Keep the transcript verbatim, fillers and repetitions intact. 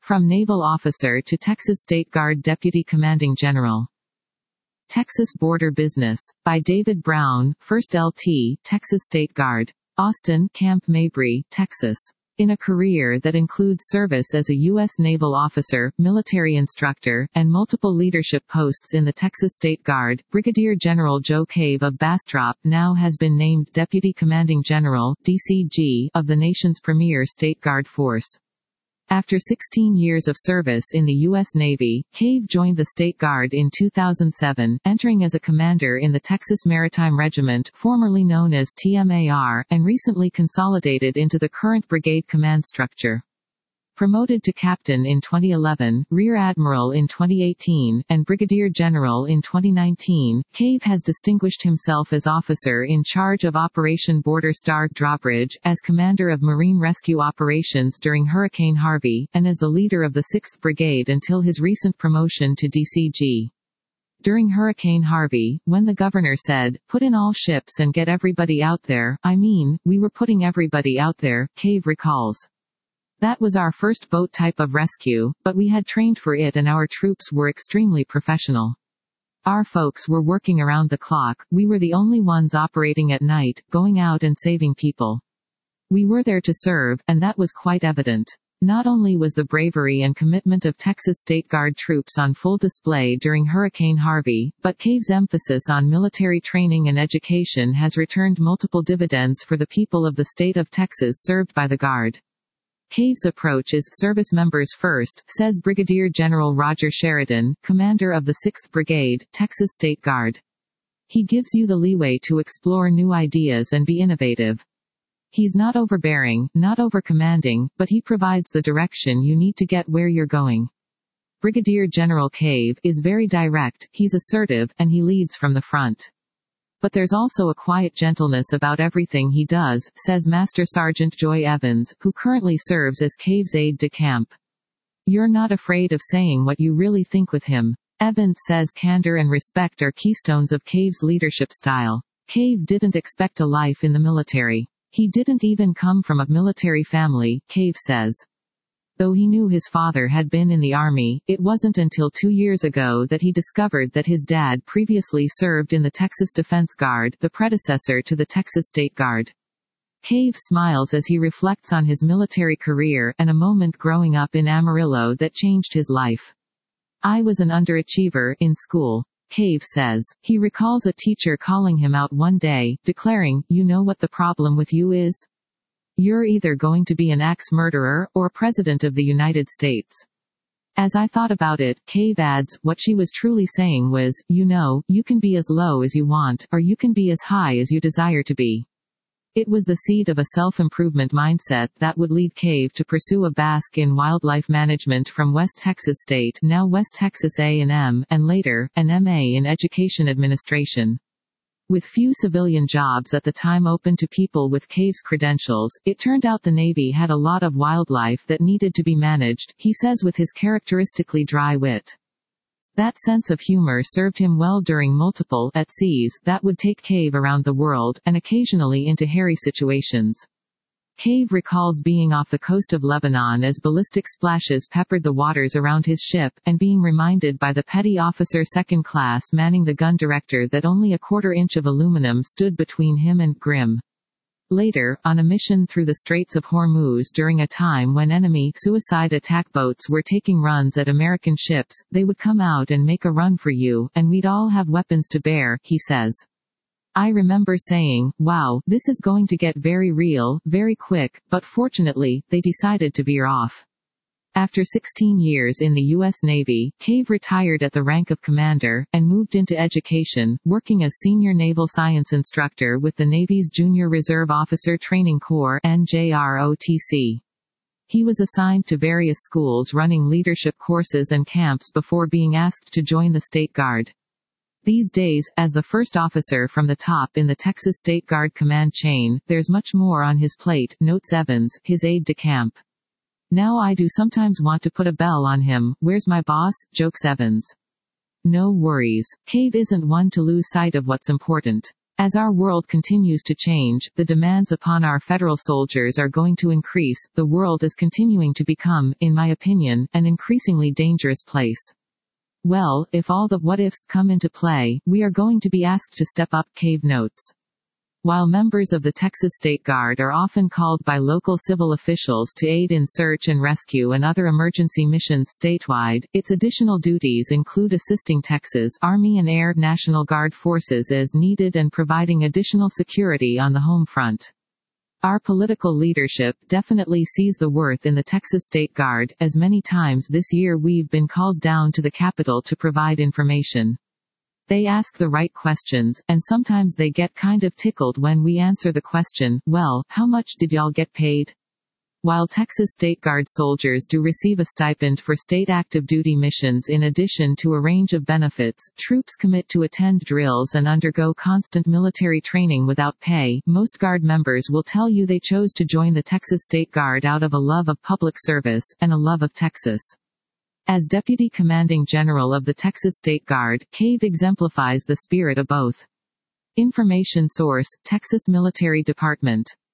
From Naval Officer to Texas State Guard Deputy Commanding General. Texas Border Business. By David Brown, first L T, Texas State Guard. Austin, Camp Mabry, Texas. In a career that includes service as a U S naval officer, military instructor, and multiple leadership posts in the Texas State Guard, Brigadier General Joe Cave of Bastrop now has been named Deputy Commanding General, D C G, of the nation's premier State Guard force. After sixteen years of service in the U S Navy, Cave joined the State Guard in two thousand seven, entering as a commander in the Texas Maritime Regiment, formerly known as T M A R, and recently consolidated into the current brigade command structure. Promoted to captain in twenty eleven, rear admiral in twenty eighteen, and brigadier general in twenty nineteen, Cave has distinguished himself as officer in charge of Operation Border Star Drawbridge, as commander of Marine Rescue Operations during Hurricane Harvey, and as the leader of the sixth Brigade until his recent promotion to D C G. During Hurricane Harvey, when the governor said, "Put in all ships and get everybody out there," I mean, we were putting everybody out there, Cave recalls. That was our first boat type of rescue, but we had trained for it and our troops were extremely professional. Our folks were working around the clock, we were the only ones operating at night, going out and saving people. We were there to serve, and that was quite evident. Not only was the bravery and commitment of Texas State Guard troops on full display during Hurricane Harvey, but Cave's emphasis on military training and education has returned multiple dividends for the people of the state of Texas served by the Guard. Cave's approach is service members first, says Brigadier General Roger Sheridan, commander of the sixth Brigade, Texas State Guard. He gives you the leeway to explore new ideas and be innovative. He's not overbearing, not overcommanding, but he provides the direction you need to get where you're going. Brigadier General Cave is very direct, he's assertive, and he leads from the front. But there's also a quiet gentleness about everything he does, says Master Sergeant Joy Evans, who currently serves as Cave's aide-de-camp. You're not afraid of saying what you really think with him. Evans says candor and respect are keystones of Cave's leadership style. Cave didn't expect a life in the military. He didn't even come from a military family, Cave says. Though he knew his father had been in the Army, it wasn't until two years ago that he discovered that his dad previously served in the Texas Defense Guard, the predecessor to the Texas State Guard. Cave smiles as he reflects on his military career and a moment growing up in Amarillo that changed his life. I was an underachiever in school. Cave says. He recalls a teacher calling him out one day, declaring, "You know what the problem with you is? You're either going to be an axe murderer, or President of the United States." As I thought about it, Cave adds, what she was truly saying was, you know, you can be as low as you want, or you can be as high as you desire to be. It was the seed of a self-improvement mindset that would lead Cave to pursue a B A S C in wildlife management from West Texas State, now West Texas A and M, and later, an M A in education administration. With few civilian jobs at the time open to people with Cave's credentials, it turned out the Navy had a lot of wildlife that needed to be managed, he says with his characteristically dry wit. That sense of humor served him well during multiple at seas that would take Cave around the world, and occasionally into hairy situations. Cave recalls being off the coast of Lebanon as ballistic splashes peppered the waters around his ship, and being reminded by the petty officer second class manning the gun director that only a quarter inch of aluminum stood between him and Grim. Later, on a mission through the Straits of Hormuz during a time when enemy suicide attack boats were taking runs at American ships, they would come out and make a run for you, and we'd all have weapons to bear, he says. I remember saying, wow, this is going to get very real, very quick, but fortunately, they decided to veer off. After sixteen years in the U S Navy, Cave retired at the rank of commander, and moved into education, working as senior naval science instructor with the Navy's Junior Reserve Officer Training Corps (N J R O T C). He was assigned to various schools running leadership courses and camps before being asked to join the State Guard. These days, as the first officer from the top in the Texas State Guard command chain, there's much more on his plate, notes Evans, his aide-de-camp. Now I do sometimes want to put a bell on him, where's my boss, jokes Evans. No worries. Cave isn't one to lose sight of what's important. As our world continues to change, the demands upon our federal soldiers are going to increase. The world is continuing to become, in my opinion, an increasingly dangerous place. Well, if all the what-ifs come into play, we are going to be asked to step up, Cave notes. While members of the Texas State Guard are often called by local civil officials to aid in search and rescue and other emergency missions statewide, its additional duties include assisting Texas Army and Air National Guard forces as needed and providing additional security on the home front. Our political leadership definitely sees the worth in the Texas State Guard, as many times this year we've been called down to the Capitol to provide information. They ask the right questions, and sometimes they get kind of tickled when we answer the question, well, how much did y'all get paid? While Texas State Guard soldiers do receive a stipend for state active duty missions in addition to a range of benefits, troops commit to attend drills and undergo constant military training without pay. Most Guard members will tell you they chose to join the Texas State Guard out of a love of public service, and a love of Texas. As Deputy Commanding General of the Texas State Guard, Cave exemplifies the spirit of both. Information source, Texas Military Department.